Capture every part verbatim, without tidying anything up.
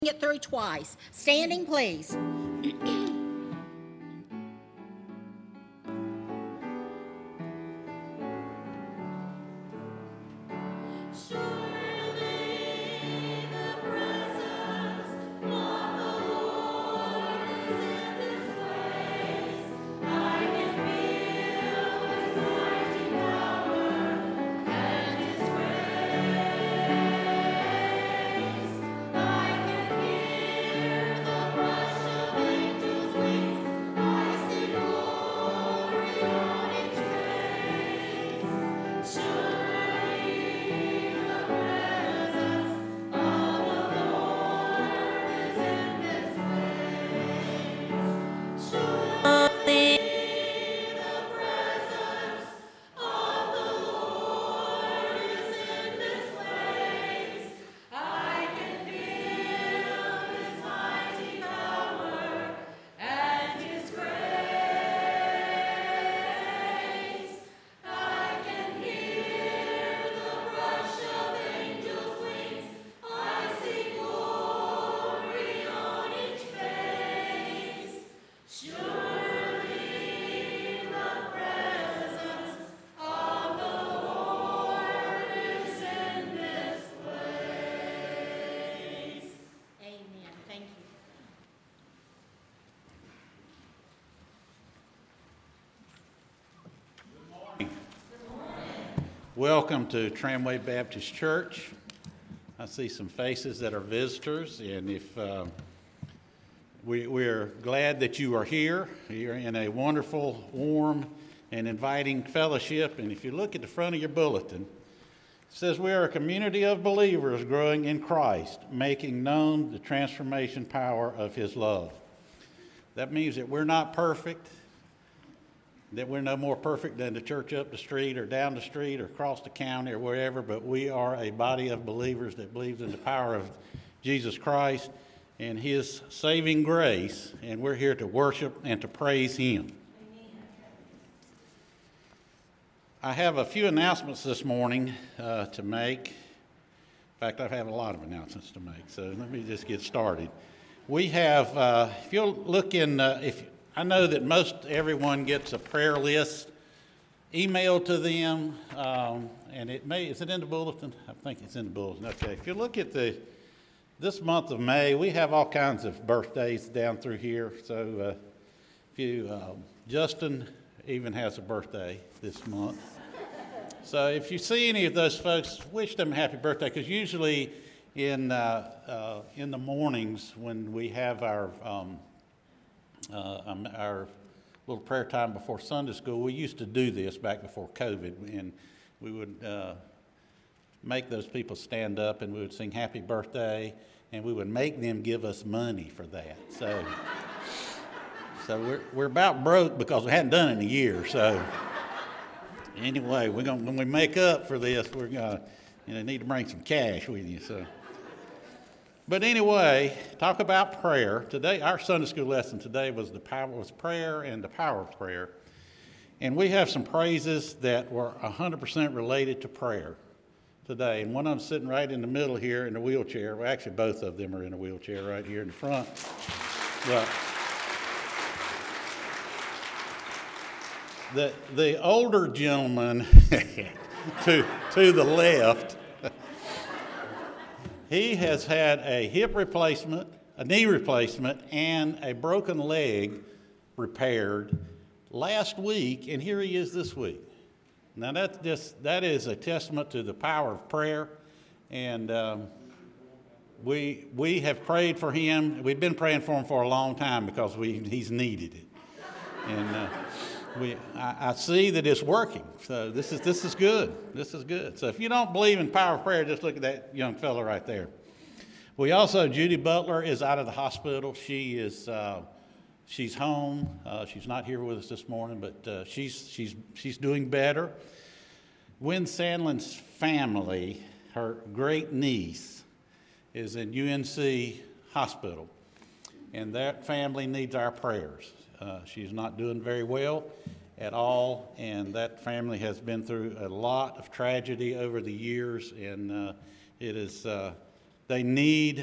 it through twice. Standing, please. Welcome to Tramway Baptist Church. I see some faces that are visitors, and if uh, we, we're glad that you are here. You're in a wonderful, warm, and inviting fellowship. And if you look at the front of your bulletin, it says we are a community of believers growing in Christ, making known the transformation power of His love. That means that we're not perfect, that we're no more perfect than the church up the street or down the street or across the county or wherever, but we are a body of believers that believes in the power of Jesus Christ and His saving grace, and we're here to worship and to praise Him. Amen. I have a few announcements this morning uh, to make. In fact, I have a lot of announcements to make, so let me just get started. We have, uh, if you'll look in, uh, if I know that most everyone gets a prayer list emailed to them, um, and it may, is it in the bulletin? I think it's in the bulletin. Okay, if you look at the, this month of May, we have all kinds of birthdays down through here. So uh, if you, uh, Justin even has a birthday this month. So if you see any of those folks, wish them a happy birthday, because usually in, uh, uh, in the mornings when we have our um, Uh, um, our little prayer time before Sunday school, we used to do this back before COVID, and we would uh, make those people stand up, and we would sing happy birthday, and we would make them give us money for that. So so we're we're about broke because we hadn't done it in a year. So anyway, we're gonna when we make up for this, we're gonna you know need to bring some cash with you. So. But anyway, talk about prayer. Today, our Sunday school lesson today was the power was prayer and the power of prayer. And we have some praises that were one hundred percent related to prayer today. And one of them sitting right in the middle here in a wheelchair. Well, actually, both of them are in a wheelchair right here in the front. But the, the older gentleman to, to the left, he has had a hip replacement, a knee replacement, and a broken leg repaired last week, and here he is this week. Now that's just that is a testament to the power of prayer, and um, we we have prayed for him. We've been praying for him for a long time because we he's needed it, and uh, we I, I see that it's working. So this is this is good. This is good. So if you don't believe in power of prayer, just look at that young fellow right there. We also, Judy Butler is out of the hospital. She is uh, she's home. Uh, she's not here with us this morning, but uh, she's she's she's doing better. Wynn Sandlin's family, her great niece, is in U N C Hospital, and that family needs our prayers. Uh, she's not doing very well at all, and that family has been through a lot of tragedy over the years, and uh, it is uh, they need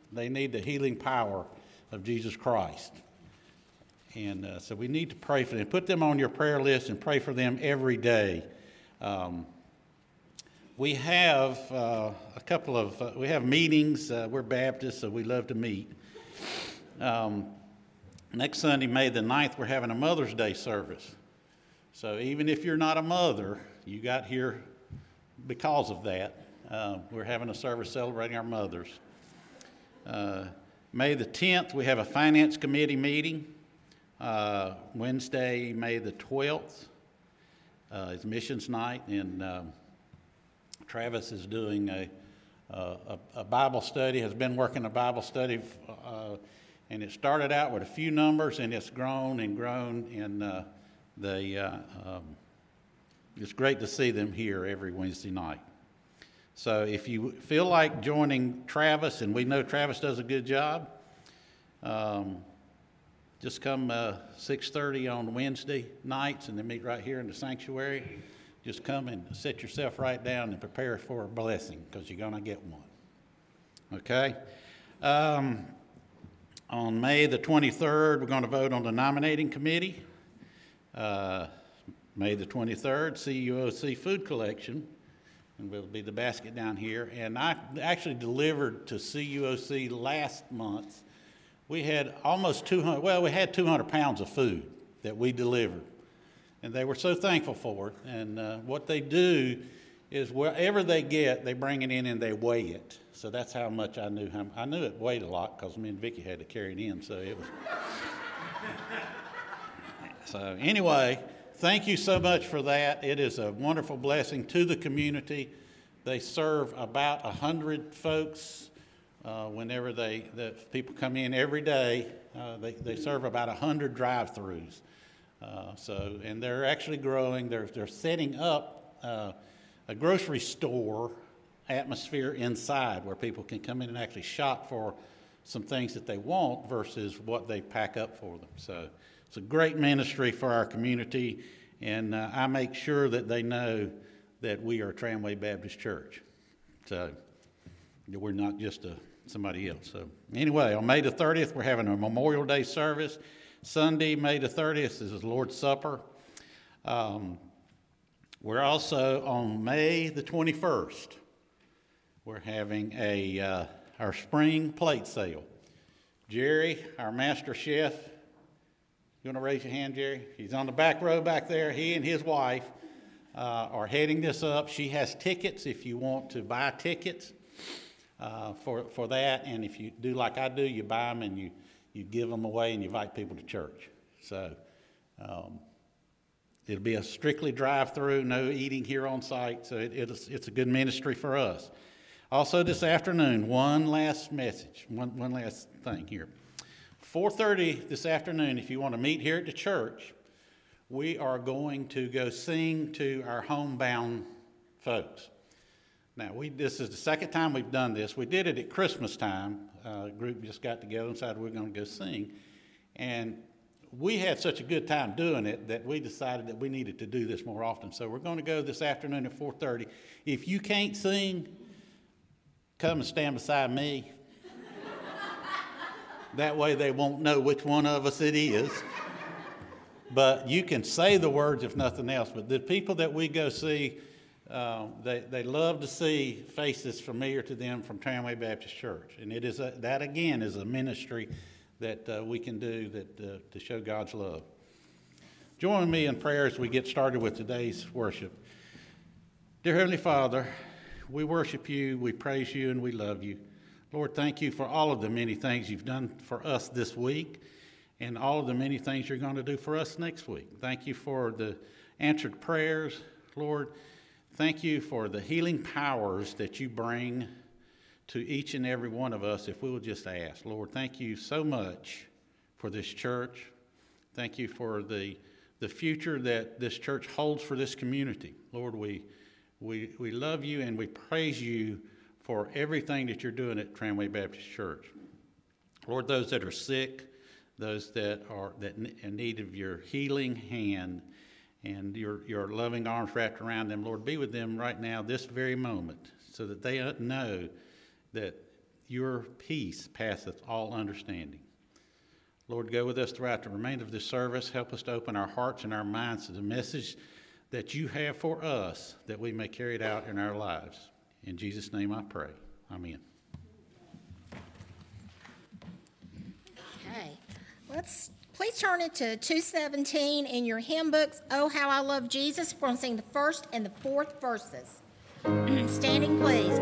They need the healing power of Jesus Christ. And uh, so we need to pray for them. Put them on your prayer list and pray for them every day. Um, we have uh, a couple of, uh, we have meetings. Uh, we're Baptists, so we love to meet. Um, next Sunday, May the ninth, we're having a Mother's Day service. So even if you're not a mother, you got here because of that. Uh, we're having a service celebrating our mothers. Uh, May the tenth, we have a Finance Committee meeting. Uh, Wednesday, May the twelfth, uh, is Missions Night, and um, Travis is doing a, a, a Bible study, has been working a Bible study, uh, and it started out with a few numbers, and it's grown and grown, and uh, they, uh, um, it's great to see them here every Wednesday night. So if you feel like joining Travis, and we know Travis does a good job, um, just come uh, six thirty on Wednesday nights, and then meet right here in the sanctuary. Just come and sit yourself right down and prepare for a blessing, because you're going to get one. Okay? Um, on May the twenty-third, we're going to vote on the nominating committee. Uh, May the twenty-third, C U O C food collection. And will be the basket down here. And I actually delivered to C U O C last month. We had almost two hundred, well, we had two hundred pounds of food that we delivered. And they were so thankful for it. And uh, what they do is wherever they get, they bring it in and they weigh it. So that's how much I knew. How, I knew it weighed a lot because me and Vicki had to carry it in. So it was. So anyway, thank you so much for that. It is a wonderful blessing to the community. They serve about one hundred folks uh, whenever they, the people come in every day. Uh, they, they serve about one hundred drive-thrus. Uh, so, and they're actually growing. They're, they're setting up uh, a grocery store atmosphere inside where people can come in and actually shop for some things that they want versus what they pack up for them. So it's a great ministry for our community. And uh, I make sure that they know that we are Tramway Baptist Church. So we're not just a, somebody else. So anyway, on May the thirtieth, we're having a Memorial Day service. Sunday, May the thirtieth, is the Lord's Supper. Um, we're also on May the twenty-first. We're having a uh, our spring plate sale. Jerry, our master chef, you want to raise your hand, Jerry? He's on the back row back there. He and his wife uh, are heading this up. She has tickets if you want to buy tickets uh, for, for that. And if you do like I do, you buy them and you, you give them away and you invite people to church. So um, it'll be a strictly drive-through, no eating here on site. So it, it's, it's a good ministry for us. Also this afternoon, one last message, one, one last thing here. four thirty this afternoon, if you want to meet here at the church, we are going to go sing to our homebound folks. Now, we this is the second time we've done this. We did it at Christmas time. Uh, a group just got together and decided we we're going to go sing. And we had such a good time doing it that we decided that we needed to do this more often. So we're going to go this afternoon at four thirty. If you can't sing, come and stand beside me. That way they won't know which one of us it is. But you can say the words if nothing else. But the people that we go see, uh, they, they love to see faces familiar to them from Tramway Baptist Church. And it is a, that, again, is a ministry that uh, we can do that uh, to show God's love. Join me in prayer as we get started with today's worship. Dear Heavenly Father, we worship you, we praise you, and we love you. Lord, thank you for all of the many things you've done for us this week and all of the many things you're going to do for us next week. Thank you for the answered prayers. Lord, thank you for the healing powers that you bring to each and every one of us if we will just ask. Lord, thank you so much for this church. Thank you for the, the future that this church holds for this community. Lord, we, we, we love you and we praise you for everything that you're doing at Tramway Baptist Church. Lord, those that are sick, those that are that in need of your healing hand and your, your loving arms wrapped around them, Lord, be with them right now, this very moment, so that they know that your peace passeth all understanding. Lord, go with us throughout the remainder of this service. Help us to open our hearts and our minds to the message that you have for us, that we may carry it out in our lives. In Jesus' name I pray. Amen. Okay, let's please turn it to two seventeen in your hymn books. Oh, how I love Jesus. We're going to sing the first and the fourth verses. Standing, please.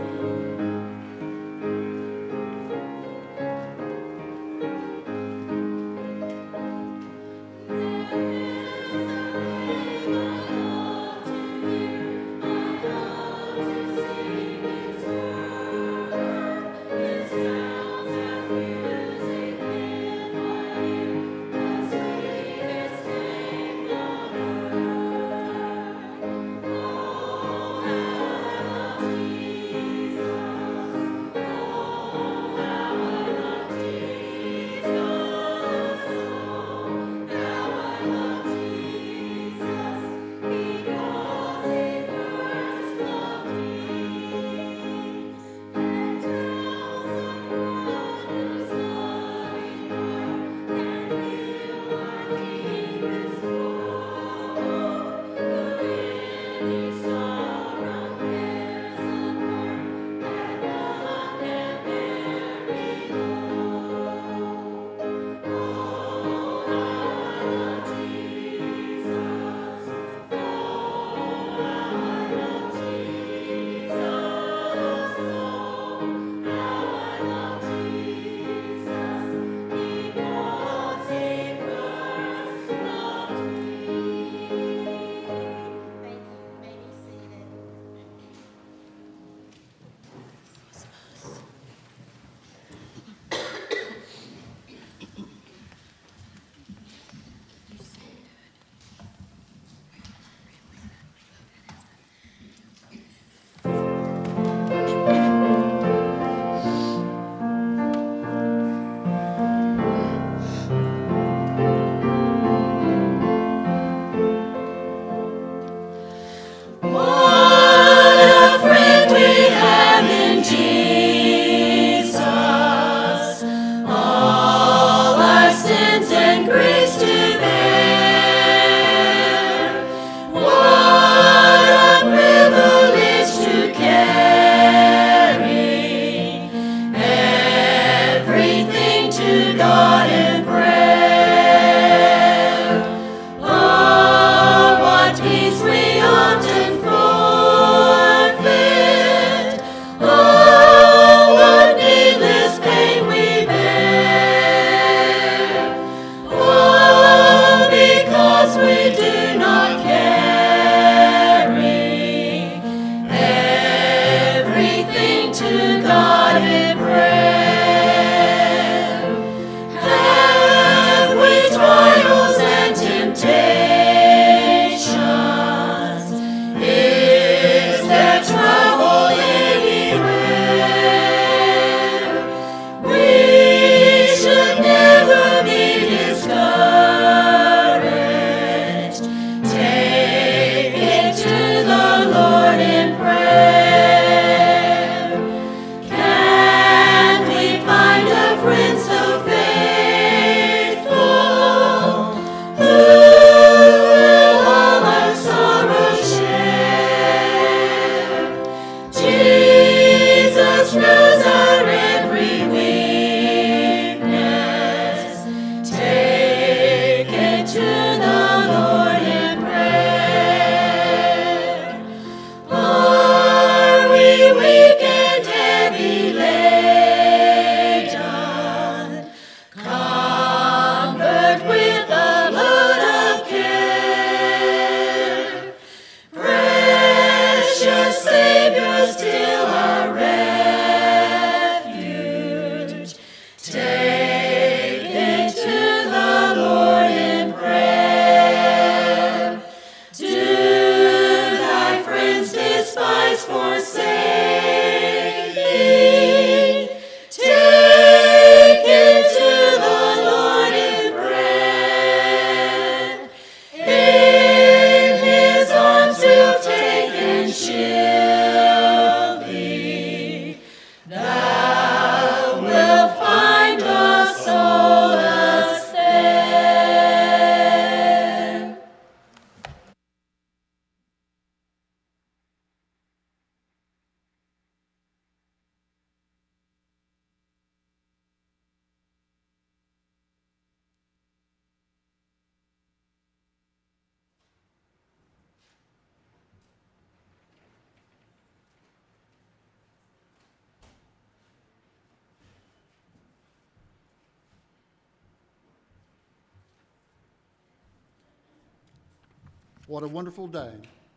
Thou What a wonderful day.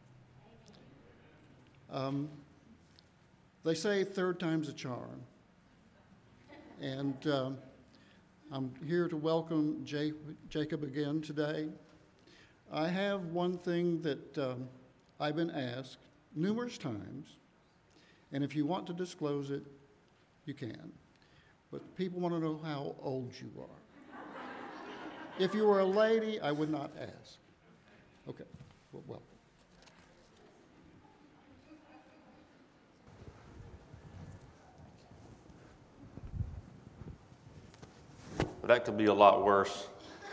Um, they say third time's a charm. And um, I'm here to welcome Jake, Jacob again today. I have one thing that um, I've been asked numerous times, and if you want to disclose it, you can. But people want to know how old you are. If you were a lady, I would not ask. Okay, well, welcome. That could be a lot worse.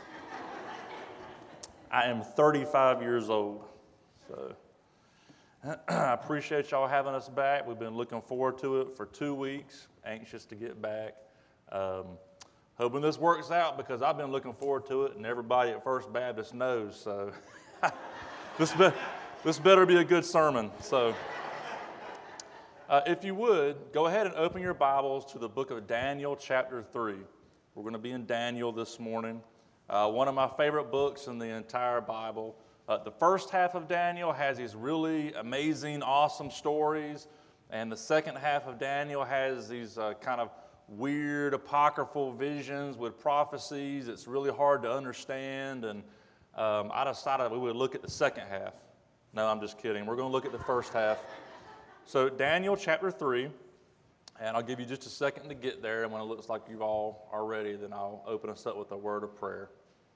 I am thirty-five years old, so I appreciate y'all having us back. We've been looking forward to it for two weeks, anxious to get back. Um, hoping this works out because I've been looking forward to it, and everybody at First Baptist knows. So this be, this better be a good sermon. So uh, if you would, go ahead and open your Bibles to the book of Daniel, chapter three. We're going to be in Daniel this morning, uh, one of my favorite books in the entire Bible. Uh, the first half of Daniel has these really amazing, awesome stories, and the second half of Daniel has these uh, kind of weird, apocryphal visions with prophecies. It's really hard to understand, and um, I decided we would look at the second half. No, I'm just kidding. We're going to look at the first half. So Daniel chapter three. And I'll give you just a second to get there, and when it looks like you all are ready, then I'll open us up with a word of prayer.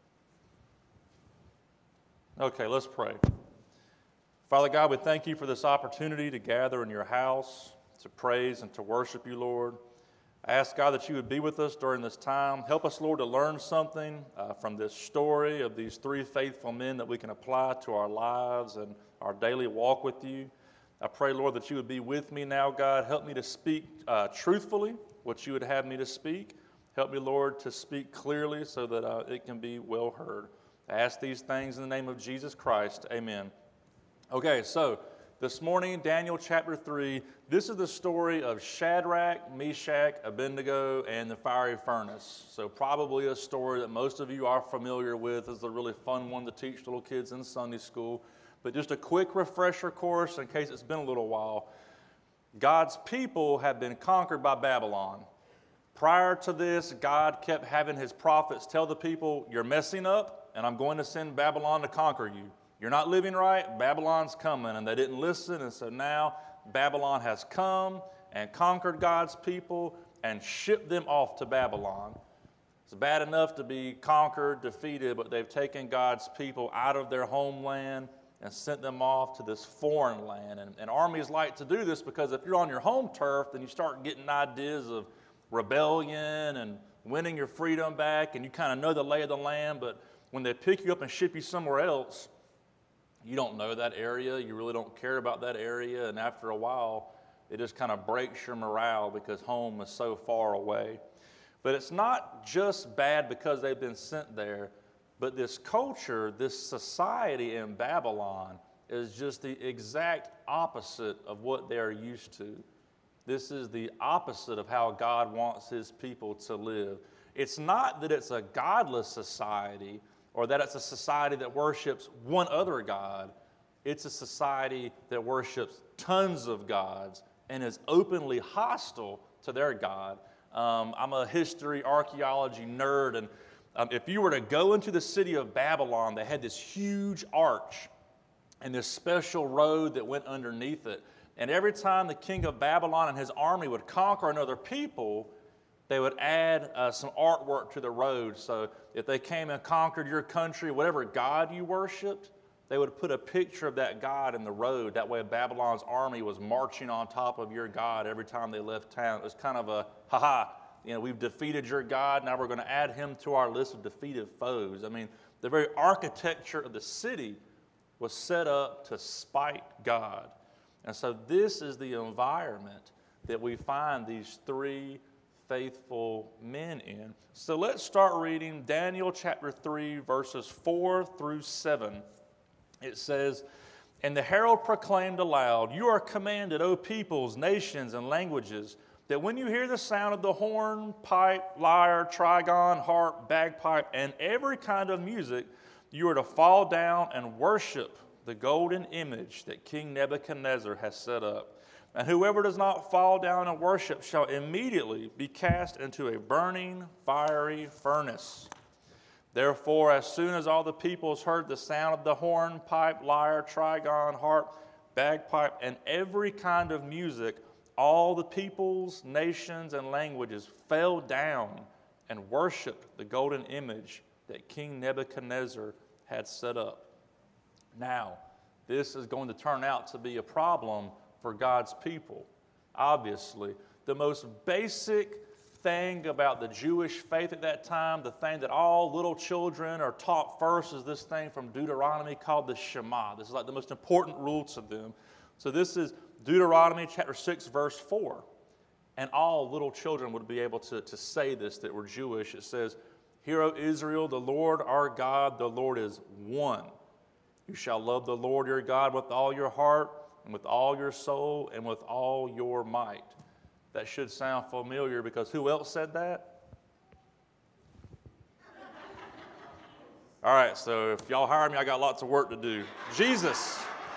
Okay, let's pray. Father God, we thank you for this opportunity to gather in your house, to praise and to worship you, Lord. I ask, God, that you would be with us during this time. Help us, Lord, to learn something uh, from this story of these three faithful men that we can apply to our lives and our daily walk with you. I pray, Lord, that you would be with me now, God. Help me to speak uh, truthfully what you would have me to speak. Help me, Lord, to speak clearly so that uh, it can be well heard. I ask these things in the name of Jesus Christ. Amen. Okay, so this morning, Daniel chapter three, this is the story of Shadrach, Meshach, Abednego, and the fiery furnace. So probably a story that most of you are familiar with. It's a really fun one to teach little kids in Sunday school. But just a quick refresher course in case it's been a little while. God's people have been conquered by Babylon. Prior to this, God kept having his prophets tell the people, you're messing up, and I'm going to send Babylon to conquer you. You're not living right, Babylon's coming. And they didn't listen, and so now Babylon has come and conquered God's people and shipped them off to Babylon. It's bad enough to be conquered, defeated, but they've taken God's people out of their homeland and sent them off to this foreign land. And, and armies like to do this because if you're on your home turf, then you start getting ideas of rebellion and winning your freedom back, and you kind of know the lay of the land. But when they pick you up and ship you somewhere else, you don't know that area. You really don't care about that area. And after a while, it just kind of breaks your morale because home is so far away. But it's not just bad because they've been sent there. But this culture, this society in Babylon is just the exact opposite of what they're used to. This is the opposite of how God wants his people to live. It's not that it's a godless society or that it's a society that worships one other God. It's a society that worships tons of gods and is openly hostile to their God. Um, I'm a history, archaeology nerd, and Um, if you were to go into the city of Babylon, they had this huge arch and this special road that went underneath it. And every time the king of Babylon and his army would conquer another people, they would add uh, some artwork to the road. So if they came and conquered your country, whatever god you worshipped, they would put a picture of that god in the road. That way Babylon's army was marching on top of your god every time they left town. It was kind of a, ha-ha, you know, we've defeated your God, now we're going to add him to our list of defeated foes. I mean, the very architecture of the city was set up to spite God. And so this is the environment that we find these three faithful men in. So let's start reading Daniel chapter three, verses four through seven. It says, "And the herald proclaimed aloud, 'You are commanded, O peoples, nations, and languages, that when you hear the sound of the horn, pipe, lyre, trigon, harp, bagpipe, and every kind of music, you are to fall down and worship the golden image that King Nebuchadnezzar has set up. And whoever does not fall down and worship shall immediately be cast into a burning, fiery furnace. Therefore, as soon as all the peoples heard the sound of the horn, pipe, lyre, trigon, harp, bagpipe, and every kind of music, all the peoples, nations, and languages fell down and worshiped the golden image that King Nebuchadnezzar had set up. Now, this is going to turn out to be a problem for God's people. Obviously, the most basic thing about the Jewish faith at that time, the thing that all little children are taught first, is this thing from Deuteronomy called the Shema. This is like the most important rule to them. So this is Deuteronomy chapter six, verse four. And all little children would be able to, to say this that were Jewish. It says, "Hear, O Israel, the Lord our God, the Lord is one. You shall love the Lord your God with all your heart and with all your soul and with all your might." That should sound familiar because who else said that? All right, so if y'all hire me, I got lots of work to do. Jesus.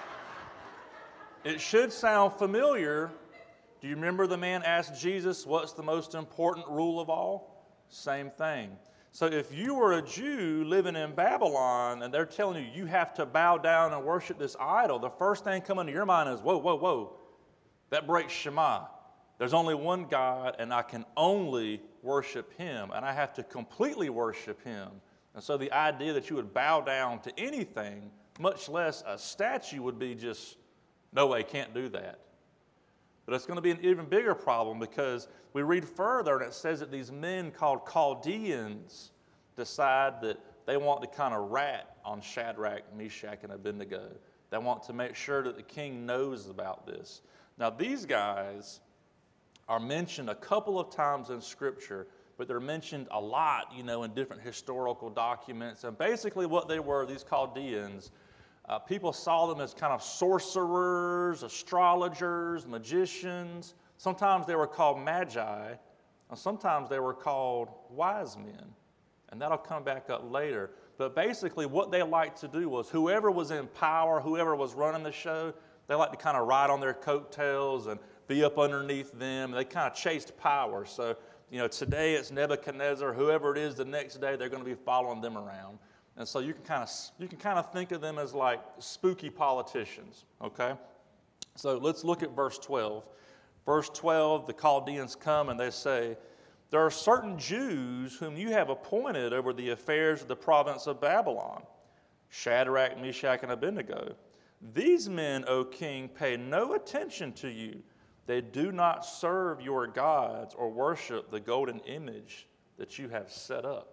It should sound familiar. Do you remember the man asked Jesus, what's the most important rule of all? Same thing. So if you were a Jew living in Babylon and they're telling you you have to bow down and worship this idol, the first thing coming to your mind is, whoa, whoa, whoa, that breaks Shema. There's only one God, and I can only worship him, and I have to completely worship him. And so the idea that you would bow down to anything, much less a statue, would be just, no way, can't do that. But it's going to be an even bigger problem because we read further, and it says that these men called Chaldeans decide that they want to kind of rat on Shadrach, Meshach, and Abednego. They want to make sure that the king knows about this. Now, these guys are mentioned a couple of times in Scripture, but they're mentioned a lot, you know, in different historical documents. And basically what they were, these Chaldeans, uh, people saw them as kind of sorcerers, astrologers, magicians. Sometimes they were called magi, and sometimes they were called wise men. And that'll come back up later. But basically what they liked to do was whoever was in power, whoever was running the show, they liked to kind of ride on their coattails and be up underneath them. They kind of chased power. So, you know, today it's Nebuchadnezzar. Whoever it is the next day, they're going to be following them around. And so you can kind of you can kind of think of them as like spooky politicians, okay? So let's look at verse twelve. Verse twelve, the Chaldeans come and they say, "There are certain Jews whom you have appointed over the affairs of the province of Babylon, Shadrach, Meshach, and Abednego. These men, O king, pay no attention to you. They do not serve your gods or worship the golden image that you have set up."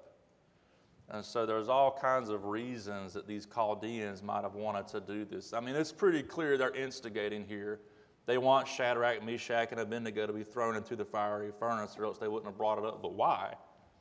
And so there's all kinds of reasons that these Chaldeans might have wanted to do this. I mean, it's pretty clear they're instigating here. They want Shadrach, Meshach, and Abednego to be thrown into the fiery furnace, or else they wouldn't have brought it up. But why?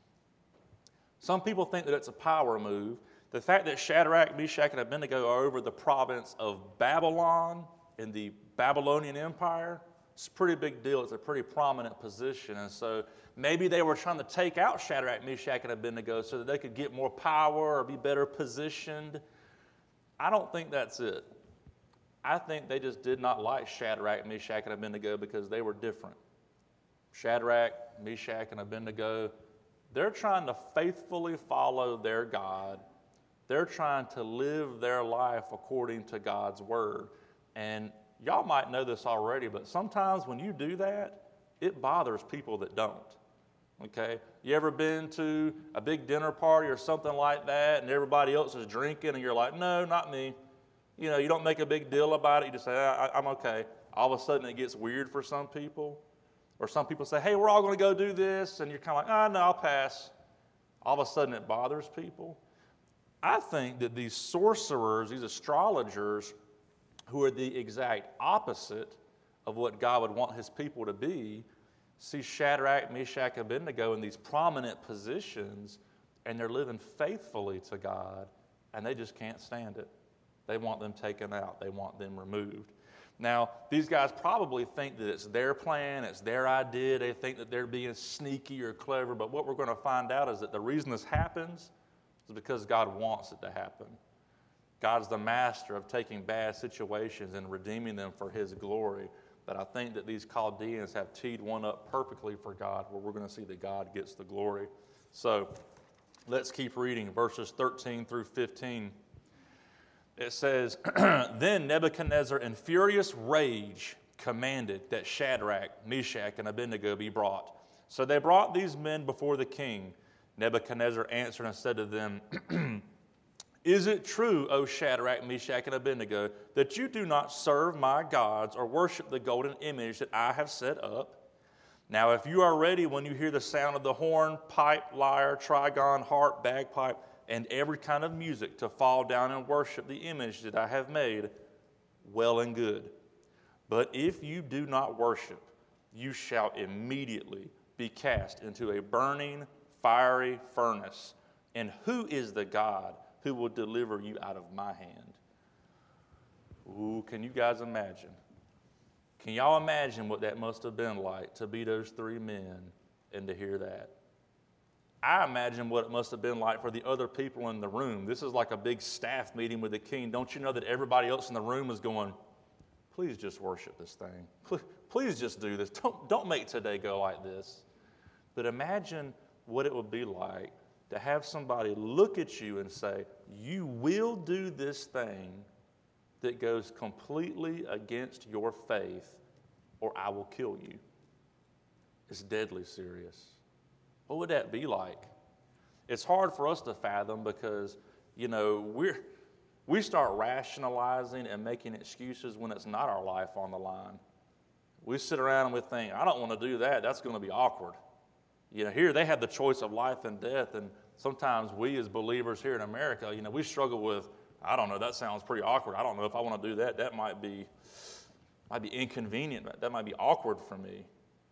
Some people think that it's a power move. The fact that Shadrach, Meshach, and Abednego are over the province of Babylon in the Babylonian Empire, it's a pretty big deal. It's a pretty prominent position. And so maybe they were trying to take out Shadrach, Meshach, and Abednego so that they could get more power or be better positioned. I don't think that's it. I think they just did not like Shadrach, Meshach, and Abednego because they were different. Shadrach, Meshach, and Abednego, they're trying to faithfully follow their God. They're trying to live their life according to God's word. And y'all might know this already, but sometimes when you do that, it bothers people that don't. Okay? You ever been to a big dinner party or something like that, and everybody else is drinking, and you're like, no, not me. You know, you don't make a big deal about it. You just say, I, I'm okay. All of a sudden, it gets weird for some people. Or some people say, hey, we're all going to go do this, and you're kind of like, oh, no, I'll pass. All of a sudden, it bothers people. I think that these sorcerers, these astrologers, who are the exact opposite of what God would want his people to be, see Shadrach, Meshach, and Abednego in these prominent positions, and they're living faithfully to God, and they just can't stand it. They want them taken out. They want them removed. Now, these guys probably think that it's their plan, it's their idea. They think that they're being sneaky or clever, but what we're going to find out is that the reason this happens is because God wants it to happen. God's the master of taking bad situations and redeeming them for his glory. But I think that these Chaldeans have teed one up perfectly for God, where we're going to see that God gets the glory. So let's keep reading verses thirteen through fifteen. It says, Then Nebuchadnezzar in furious rage commanded that Shadrach, Meshach, and Abednego be brought. So they brought these men before the king. Nebuchadnezzar answered and said to them, Is it true, O Shadrach, Meshach, and Abednego, that you do not serve my gods or worship the golden image that I have set up? Now, if you are ready when you hear the sound of the horn, pipe, lyre, trigon, harp, bagpipe, and every kind of music to fall down and worship the image that I have made, well and good. But if you do not worship, you shall immediately be cast into a burning, fiery furnace. And who is the God who will deliver you out of my hand? Ooh, can you guys imagine? Can y'all imagine what that must have been like to be those three men and to hear that? I imagine what it must have been like for the other people in the room. This is like a big staff meeting with the king. Don't you know that everybody else in the room is going, please just worship this thing. Please, please just do this. Don't, don't make today go like this. But imagine what it would be like to have somebody look at you and say, you will do this thing that goes completely against your faith, or I will kill you. It's deadly serious. What would that be like? It's hard for us to fathom because, you know, we're, we start rationalizing and making excuses when it's not our life on the line. We sit around and we think, I don't want to do that. That's going to be awkward. You know, here they have the choice of life and death, and sometimes we as believers here in America, you know, we struggle with, I don't know, that sounds pretty awkward. I don't know if I want to do that. That might be, might be inconvenient. That might be awkward for me.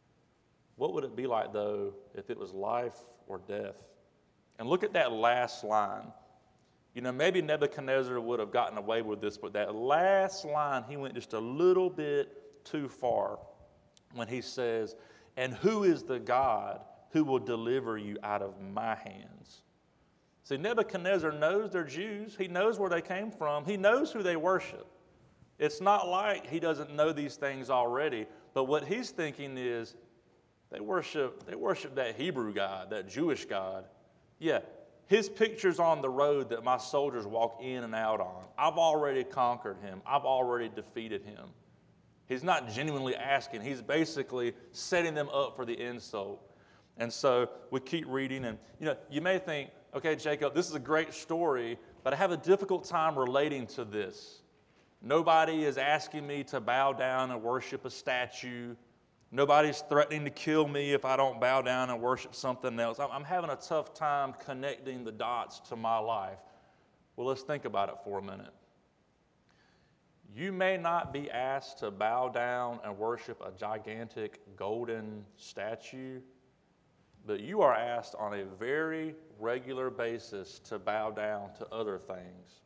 What would it be like, though, if it was life or death? And look at that last line. You know, maybe Nebuchadnezzar would have gotten away with this, but that last line, he went just a little bit too far when he says, and who is the God who will deliver you out of my hands? See, Nebuchadnezzar knows they're Jews. He knows where they came from. He knows who they worship. It's not like he doesn't know these things already, but what he's thinking is, They worship, they worship that Hebrew God, that Jewish God. Yeah, his picture's on the road that my soldiers walk in and out on. I've already conquered him. I've already defeated him. He's not genuinely asking. He's basically setting them up for the insult. And so we keep reading, and you know, you may think, okay, Jacob, this is a great story, but I have a difficult time relating to this. Nobody is asking me to bow down and worship a statue. Nobody's threatening to kill me if I don't bow down and worship something else. I'm having a tough time connecting the dots to my life. Well, let's think about it for a minute. You may not be asked to bow down and worship a gigantic golden statue, but you are asked on a very regular basis to bow down to other things.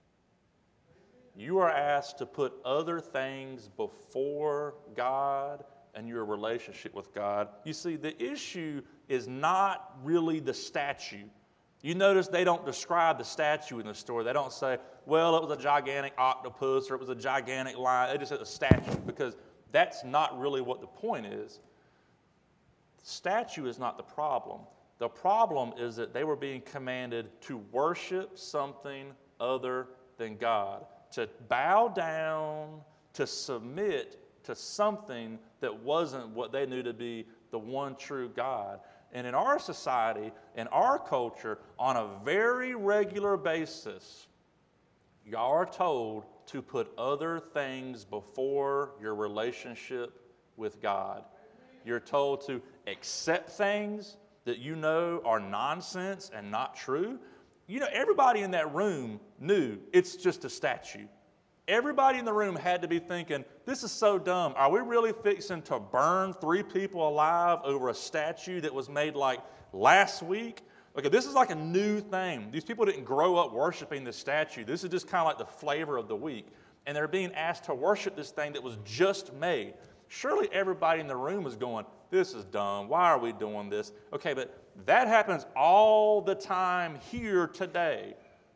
You are asked to put other things before God and your relationship with God. You see, the issue is not really the statue. You notice they don't describe the statue in the story. They don't say, well, it was a gigantic octopus or it was a gigantic lion. They just said a statue, because that's not really what the point is. The statue is not the problem. The problem is that they were being commanded to worship something other than God, to bow down, to submit to something that wasn't what they knew to be the one true God. And in our society, in our culture, on a very regular basis, y'all are told to put other things before your relationship with God. You're told to accept things that you know are nonsense and not true. You know, everybody in that room knew it's just a statue. Everybody in the room had to be thinking, this is so dumb. Are we really fixing to burn three people alive over a statue that was made like last week? Okay, this is like a new thing. These people didn't grow up worshiping this statue. This is just kind of like the flavor of the week. And they're being asked to worship this thing that was just made. Surely everybody in the room is going, this is dumb. Why are we doing this? Okay, but that happens all the time here today.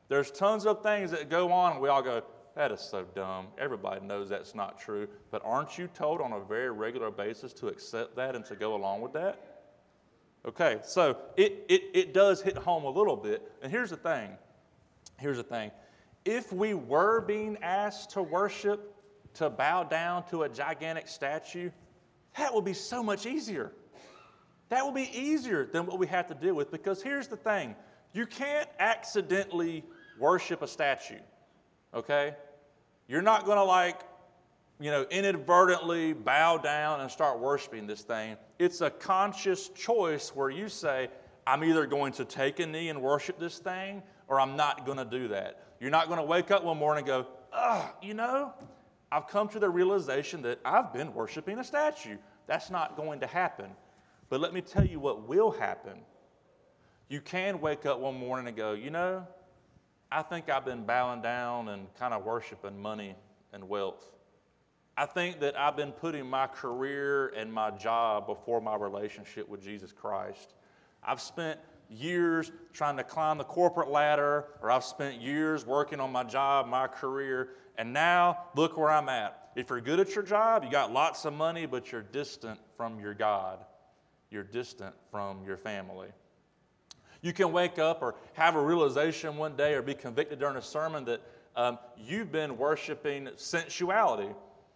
There's tons of things that go on, and we all go, that is so dumb. Everybody knows that's not true. But aren't you told on a very regular basis to accept that and to go along with that? Okay, so it, it, it does hit home a little bit. And here's the thing. Here's the thing. If we were being asked to worship, to bow down to a gigantic statue, that would be so much easier. That would be easier than what we have to deal with, because here's the thing. You can't accidentally worship a statue, okay? You're not going to, like, you know, inadvertently bow down and start worshiping this thing. It's a conscious choice where you say, I'm either going to take a knee and worship this thing, or I'm not going to do that. You're not going to wake up one morning and go, oh, you know, I've come to the realization that I've been worshiping a statue. That's not going to happen. But let me tell you what will happen. You can wake up one morning and go, you know, I think I've been bowing down and kind of worshiping money and wealth. I think that I've been putting my career and my job before my relationship with Jesus Christ. I've spent years trying to climb the corporate ladder, or I've spent years working on my job, my career, and now look where I'm at. If you're good at your job, you got lots of money, but you're distant from your God. You're distant from your family. You can wake up or have a realization one day or be convicted during a sermon that um, you've been worshiping sensuality.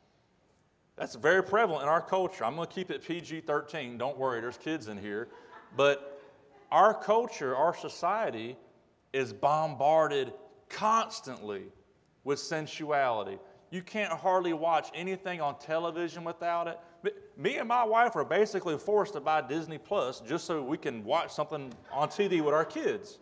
That's very prevalent in our culture. I'm going to keep it P G thirteen. Don't worry, there's kids in here. But our culture, our society, is bombarded constantly with sensuality. You can't hardly watch anything on television without it. Me and my wife are basically forced to buy Disney Plus just so we can watch something on T V with our kids.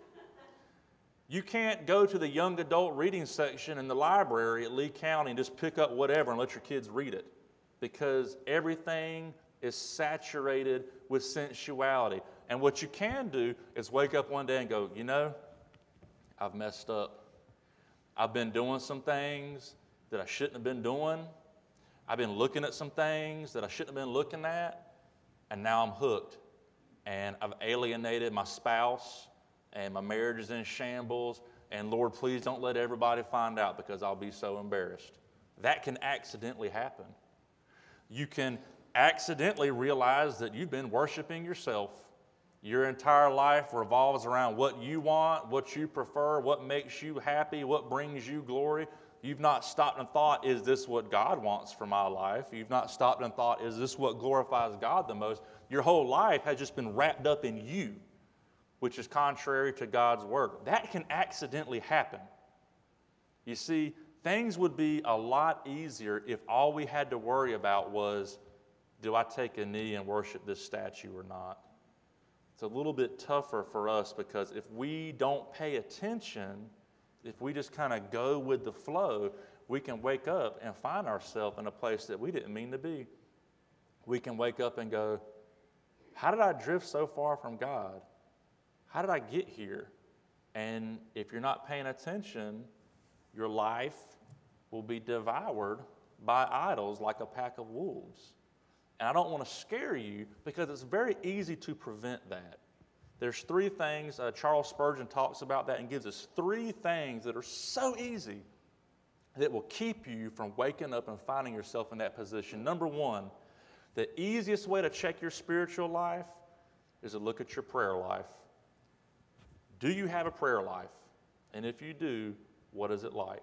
You can't go to the young adult reading section in the library at Lee County and just pick up whatever and let your kids read it, because everything is saturated with sensuality. And what you can do is wake up one day and go, you know, I've messed up. I've been doing some things that I shouldn't have been doing. I've been looking at some things that I shouldn't have been looking at, and now I'm hooked. And I've alienated my spouse, and my marriage is in shambles, and Lord, please don't let everybody find out because I'll be so embarrassed. That can accidentally happen. You can accidentally realize that you've been worshiping yourself. Your entire life revolves around what you want, what you prefer, what makes you happy, what brings you glory. You've not stopped and thought, is this what God wants for my life? You've not stopped and thought, is this what glorifies God the most? Your whole life has just been wrapped up in you, which is contrary to God's word. That can accidentally happen. You see, things would be a lot easier if all we had to worry about was, do I take a knee and worship this statue or not? It's a little bit tougher for us because if we don't pay attention, if we just kind of go with the flow, we can wake up and find ourselves in a place that we didn't mean to be. We can wake up and go, how did I drift so far from God? How did I get here? And if you're not paying attention, your life will be devoured by idols like a pack of wolves. And I don't want to scare you because it's very easy to prevent that. There's three things, uh, Charles Spurgeon talks about that and gives us three things that are so easy that will keep you from waking up and finding yourself in that position. Number one, the easiest way to check your spiritual life is to look at your prayer life. Do you have a prayer life? And if you do, what is it like?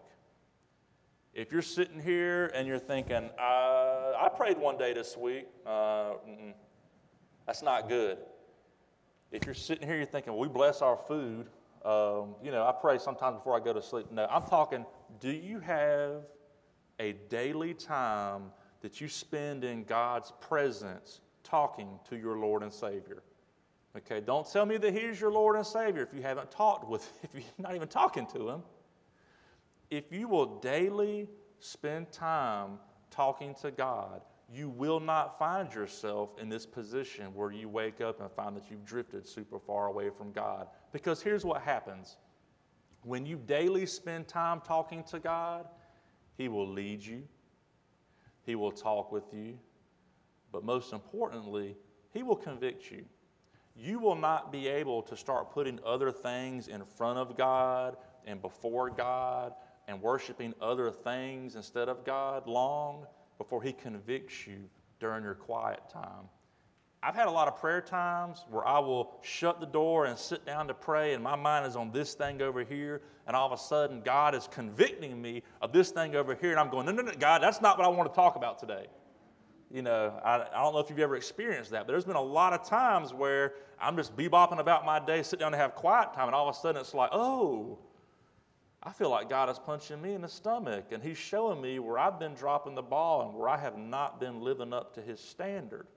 If you're sitting here and you're thinking, uh, I prayed one day this week, uh, that's not good. If you're sitting here, you're thinking, well, we bless our food. Um, you know, I pray sometimes before I go to sleep. No, I'm talking, do you have a daily time that you spend in God's presence talking to your Lord and Savior? Okay, don't tell me that He's your Lord and Savior if you haven't talked with, if you're not even talking to Him. If you will daily spend time talking to God, you will not find yourself in this position where you wake up and find that you've drifted super far away from God. Because here's what happens. When you daily spend time talking to God, He will lead you. He will talk with you. But most importantly, He will convict you. you will not be able to start putting other things in front of God and before God and worshiping other things instead of God long before He convicts you during your quiet time. I've had a lot of prayer times where I will shut the door and sit down to pray, and my mind is on this thing over here, and all of a sudden God is convicting me of this thing over here, and I'm going, no, no, no, God, that's not what I want to talk about today. You know, I, I don't know if you've ever experienced that, but there's been a lot of times where I'm just bebopping about my day, sit down to have quiet time, and all of a sudden it's like, oh, I feel like God is punching me in the stomach, and He's showing me where I've been dropping the ball and where I have not been living up to His standard.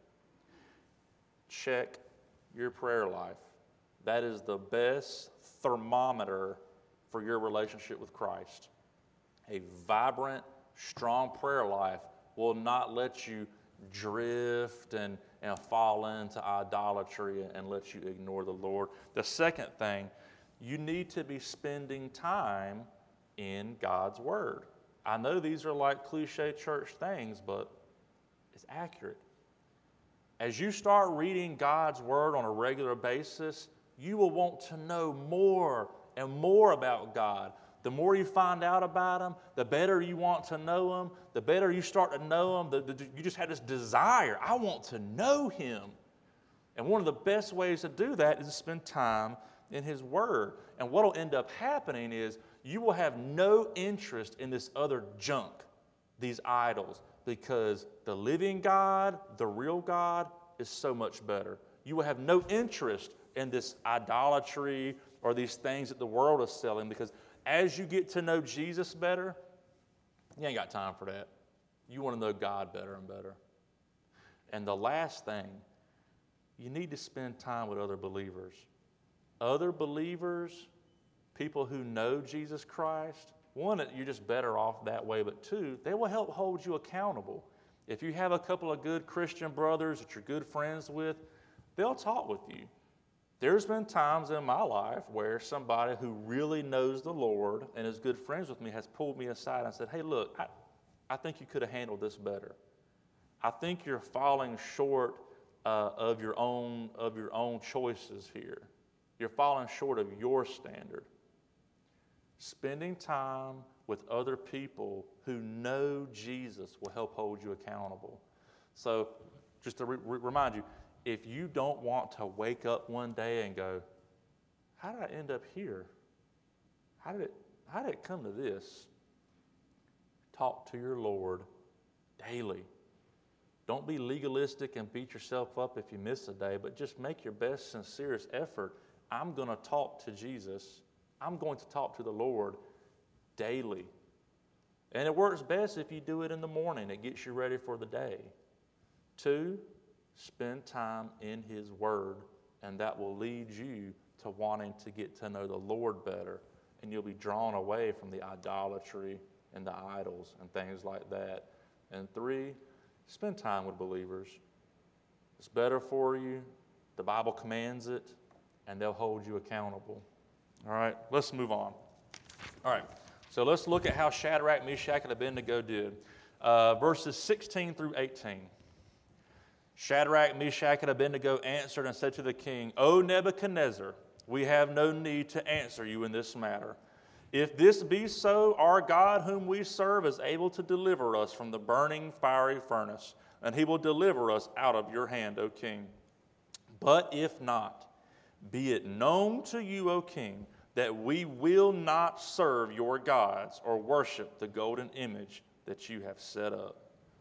Check your prayer life. That is the best thermometer for your relationship with Christ. A vibrant, strong prayer life will not let you drift and, and fall into idolatry and let you ignore the Lord. The second thing, you need to be spending time in God's Word. I know these are like cliche church things, but it's accurate. As you start reading God's Word on a regular basis, you will want to know more and more about God. The more you find out about Him, the better you want to know Him. The better you start to know Him, the, the, you just have this desire. I want to know Him. And one of the best ways to do that is to spend time in His Word. And what will end up happening is you will have no interest in this other junk, these idols, because the living God, the real God, is so much better. You will have no interest in this idolatry or these things that the world is selling, because as you get to know Jesus better, you ain't got time for that. You want to know God better and better. And the last thing, you need to spend time with other believers. Other believers, people who know Jesus Christ, one, you're just better off that way, but two, they will help hold you accountable. If you have a couple of good Christian brothers that you're good friends with, they'll talk with you. There's been times in my life where somebody who really knows the Lord and is good friends with me has pulled me aside and said, hey, look, I, I think you could have handled this better. I think you're falling short uh, of your own of your own choices here. You're falling short of your standard. Spending time with other people who know Jesus will help hold you accountable. So just to re- re- remind you, if you don't want to wake up one day and go, how did I end up here? How did it, how did it come to this? Talk to your Lord daily. Don't be legalistic and beat yourself up if you miss a day, but just make your best, sincerest effort. I'm going to talk to Jesus. I'm going to talk to the Lord daily. And it works best if you do it in the morning. It gets you ready for the day. Two, spend time in His Word, and that will lead you to wanting to get to know the Lord better, and you'll be drawn away from the idolatry and the idols and things like that. And three, spend time with believers. It's better for you. The Bible commands it, and they'll hold you accountable. All right, let's move on. All right, so let's look at how Shadrach, Meshach, and Abednego did. Uh, verses sixteen through eighteen. Shadrach, Meshach, and Abednego answered and said to the king, O Nebuchadnezzar, we have no need to answer you in this matter. If this be so, our God whom we serve is able to deliver us from the burning fiery furnace, and He will deliver us out of your hand, O king. But if not, be it known to you, O king, that we will not serve your gods or worship the golden image that you have set up.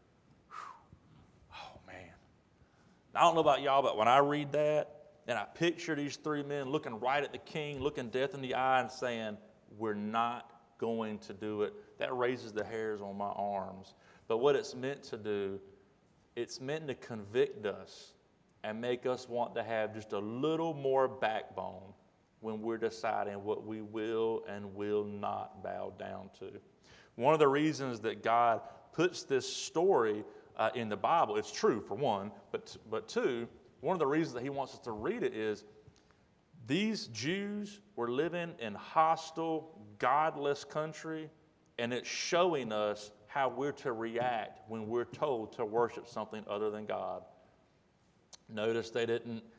Whew. Oh, man. I don't know about y'all, but when I read that, and I picture these three men looking right at the king, looking death in the eye and saying, we're not going to do it, that raises the hairs on my arms. But what it's meant to do, it's meant to convict us and make us want to have just a little more backbone when we're deciding what we will and will not bow down to. One of the reasons that God puts this story uh, in the Bible, it's true for one, but, but two, one of the reasons that He wants us to read it is these Jews were living in hostile, godless country, and it's showing us how we're to react when we're told to worship something other than God. Notice they didn't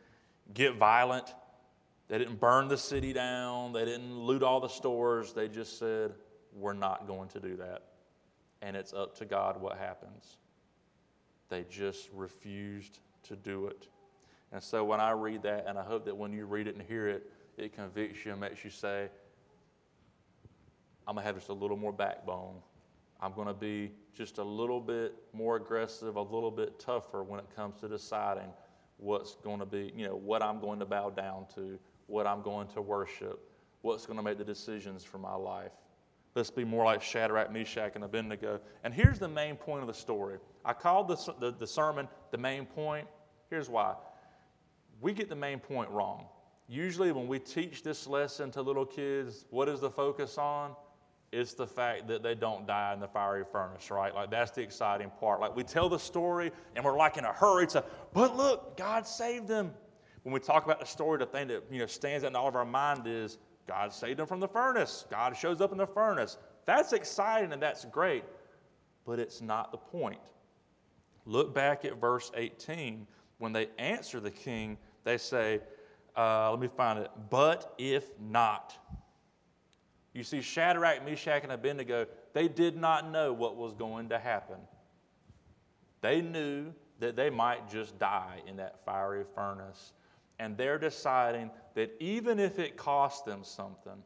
get violent. They didn't burn the city down. They didn't loot all the stores. They just said, we're not going to do that. And it's up to God what happens. They just refused to do it. And so when I read that, and I hope that when you read it and hear it, it convicts you and makes you say, I'm going to have just a little more backbone. I'm going to be just a little bit more aggressive, a little bit tougher when it comes to deciding what's going to be, you know, what I'm going to bow down to, what I'm going to worship, what's going to make the decisions for my life. Let's be more like Shadrach, Meshach, and Abednego. And here's the main point of the story. I called the, the, the sermon the main point. Here's why. We get the main point wrong. Usually when we teach this lesson to little kids, what is the focus on? It's the fact that they don't die in the fiery furnace, right? Like, that's the exciting part. Like, we tell the story, and we're like in a hurry to, but look, God saved them. When we talk about the story, the thing that, you know, stands out in all of our mind is God saved them from the furnace. God shows up in the furnace. That's exciting, and that's great, but it's not the point. Look back at verse eighteen. When they answer the king, they say, uh, let me find it, but if not. You see, Shadrach, Meshach, and Abednego, they did not know what was going to happen. They knew that they might just die in that fiery furnace. And they're deciding that even if it costs them something,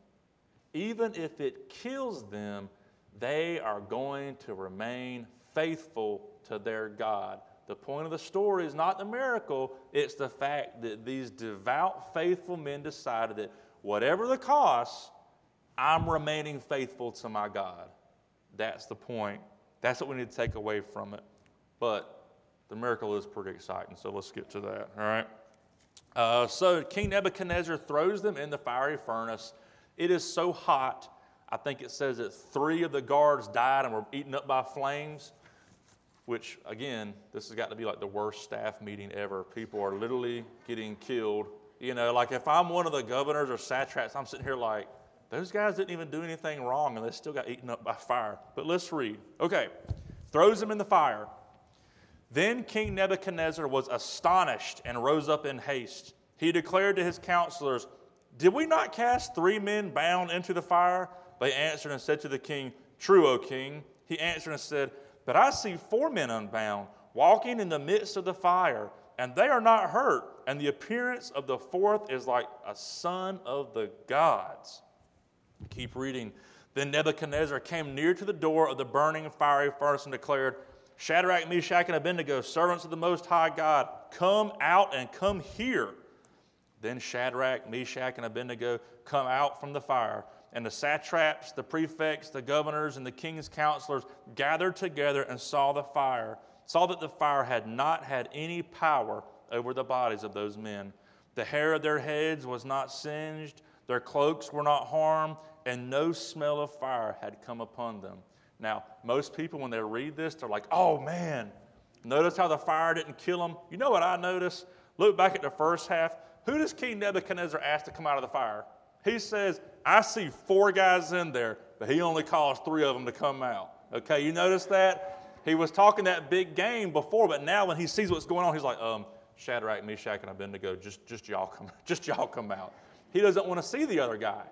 even if it kills them, they are going to remain faithful to their God. The point of the story is not the miracle, it's the fact that these devout, faithful men decided that whatever the cost, I'm remaining faithful to my God. That's the point. That's what we need to take away from it. But the miracle is pretty exciting, so let's get to that, all right? Uh, so King Nebuchadnezzar throws them in the fiery furnace. It is so hot, I think it says that three of the guards died and were eaten up by flames, which, again, this has got to be like the worst staff meeting ever. People are literally getting killed. You know, like if I'm one of the governors or satraps, I'm sitting here like, those guys didn't even do anything wrong, and they still got eaten up by fire. But let's read. Okay, throws them in the fire. Then King Nebuchadnezzar was astonished and rose up in haste. He declared to his counselors, did we not cast three men bound into the fire? They answered and said to the king, true, O king. He answered and said, but I see four men unbound, walking in the midst of the fire, and they are not hurt, and the appearance of the fourth is like a son of the gods. Keep reading. Then Nebuchadnezzar came near to the door of the burning fiery furnace and declared, Shadrach, Meshach, and Abednego, servants of the Most High God, come out and come here. Then Shadrach, Meshach, and Abednego come out from the fire, and the satraps, the prefects, the governors, and the king's counselors gathered together and saw the fire, saw that the fire had not had any power over the bodies of those men. The hair of their heads was not singed, their cloaks were not harmed, and no smell of fire had come upon them. Now, most people, when they read this, they're like, oh, man, notice how the fire didn't kill them? You know what I noticed? Look back at the first half. Who does King Nebuchadnezzar ask to come out of the fire? He says, I see four guys in there, but he only calls three of them to come out. Okay, you notice that? He was talking that big game before, but now when he sees what's going on, he's like, um, Shadrach, Meshach, and Abednego, just, just y'all come, just y'all come out. He doesn't want to see the other guy.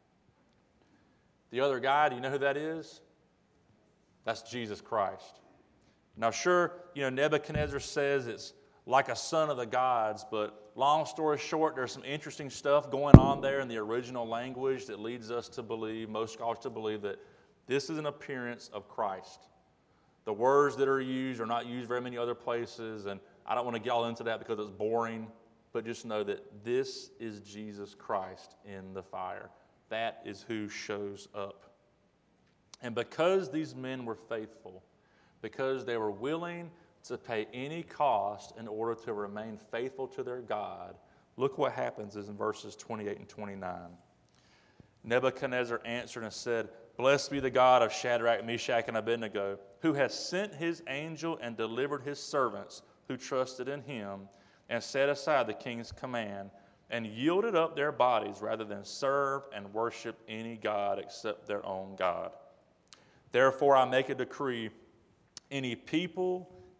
The other guy, do you know who that is? That's Jesus Christ. Now, sure, you know, Nebuchadnezzar says it's like a son of the gods, but long story short, there's some interesting stuff going on there in the original language that leads us to believe, most scholars to believe, that this is an appearance of Christ. The words that are used are not used very many other places, and I don't want to get all into that because it's boring, but just know that this is Jesus Christ in the fire. That is who shows up. And because these men were faithful, because they were willing to pay any cost in order to remain faithful to their God, look what happens is in verses twenty-eight and twenty-nine. Nebuchadnezzar answered and said, blessed be the God of Shadrach, Meshach, and Abednego, who has sent his angel and delivered his servants who trusted in him, and set aside the king's command, and yielded up their bodies rather than serve and worship any god except their own God. Therefore I make a decree, any people,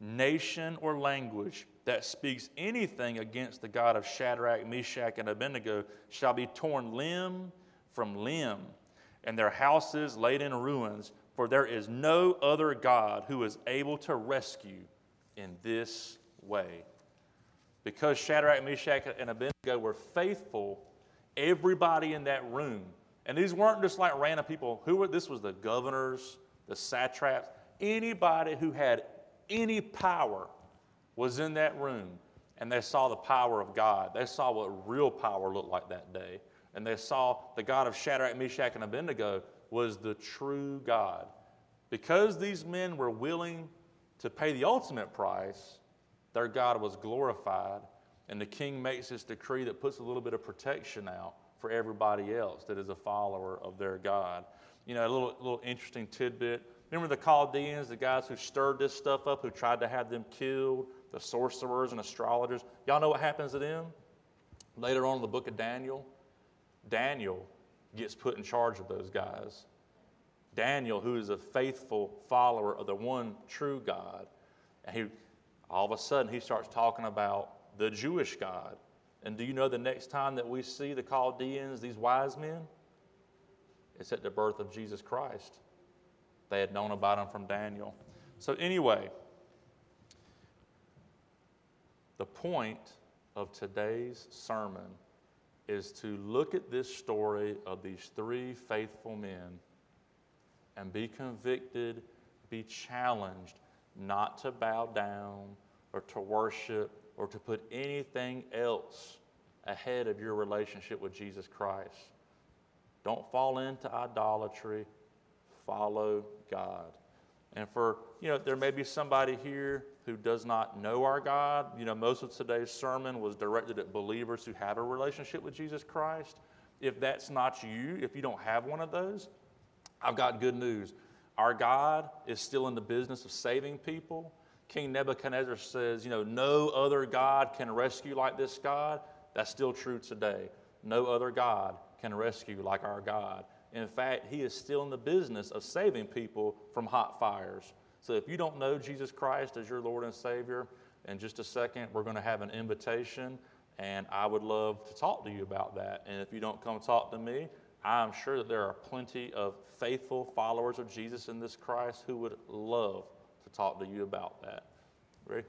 nation, or language that speaks anything against the God of Shadrach, Meshach, and Abednego shall be torn limb from limb, and their houses laid in ruins, for there is no other God who is able to rescue in this way. Because Shadrach, Meshach, and Abednego were faithful, everybody in that room, and these weren't just like random people, who were, this was the governors, the satraps, anybody who had any power was in that room, and they saw the power of God. They saw what real power looked like that day. And they saw the God of Shadrach, Meshach, and Abednego was the true God. Because these men were willing to pay the ultimate price, their God was glorified, and the king makes this decree that puts a little bit of protection out for everybody else that is a follower of their God. You know, a little, little interesting tidbit. Remember the Chaldeans, the guys who stirred this stuff up, who tried to have them killed, the sorcerers and astrologers? Y'all know what happens to them? Later on in the book of Daniel, Daniel gets put in charge of those guys. Daniel, who is a faithful follower of the one true God, and he, all of a sudden he starts talking about the Jewish God. And do you know the next time that we see the Chaldeans, these wise men? It's at the birth of Jesus Christ. They had known about him from Daniel. So anyway, the point of today's sermon is to look at this story of these three faithful men and be convicted, be challenged not to bow down or to worship or to put anything else ahead of your relationship with Jesus Christ. Don't fall into idolatry. Follow God. And for, you know, there may be somebody here who does not know our God. You know, most of today's sermon was directed at believers who have a relationship with Jesus Christ. If that's not you, if you don't have one of those, I've got good news. Our God is still in the business of saving people. King Nebuchadnezzar says, you know, no other God can rescue like this God. That's still true today. No other God can rescue like our God. In fact, he is still in the business of saving people from hot fires. So if you don't know Jesus Christ as your Lord and Savior, in just a second, we're going to have an invitation, and I would love to talk to you about that. And if you don't come talk to me, I'm sure that there are plenty of faithful followers of Jesus in this Christ who would love to talk to you about that. Ready?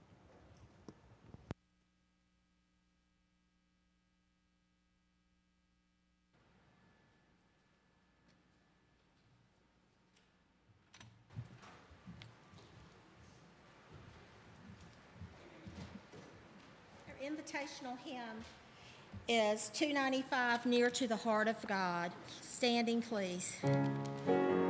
Our invitational hymn is two ninety-five, Near to the Heart of God. Standing, please.